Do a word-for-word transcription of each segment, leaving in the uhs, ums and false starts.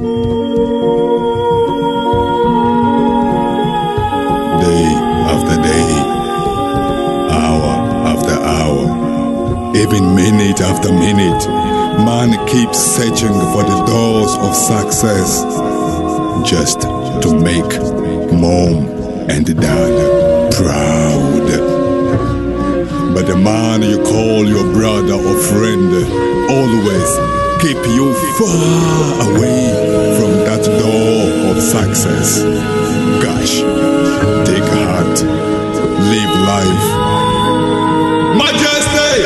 Day after day, hour after hour, even minute after minute, man keeps searching for the doors of success just to make mom and dad proud. But the man you call your brother or friend always keep you far away from that door of success. Gosh, take heart, live life. Majesty!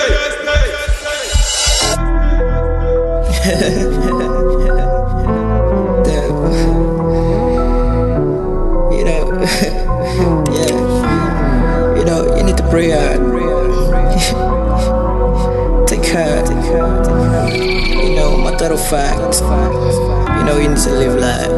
You know, yeah, you know, you need to pray hard. Take heart, you know, matter of fact, you know, you need to live life.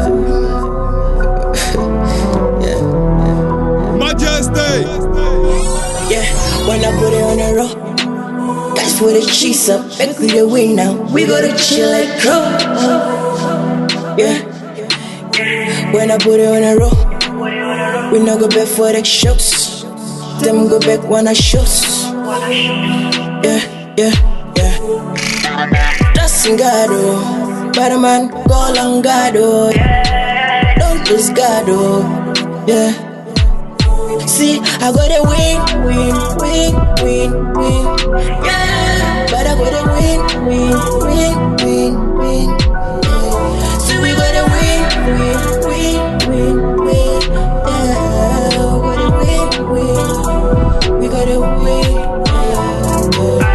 Yeah, yeah. Majesty! Yeah, when I put it on the road, that's where the cheese up. Back with the wind now, we gotta chill like crow. Yeah, when I put it on the road, we no go back for the shows. Them go back when I shows. Yeah, yeah, yeah. Trust in God, oh. Better man, go long God, oh. Don't lose God, oh. Yeah. See, I got a win, win, win, win, win. Yeah, but I got a win, win, win, win, win. Yeah. See, we got a win, win, win, win, win. Yeah, we got a win, win. We got a win. Yeah, yeah.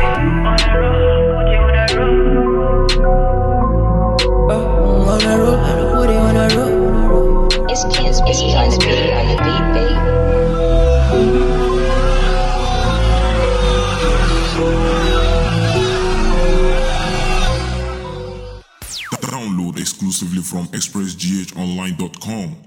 Uh, on a road, I put it on a road. It's Kins B on the beat, on the beat, baby. Download exclusively from express g h online dot com.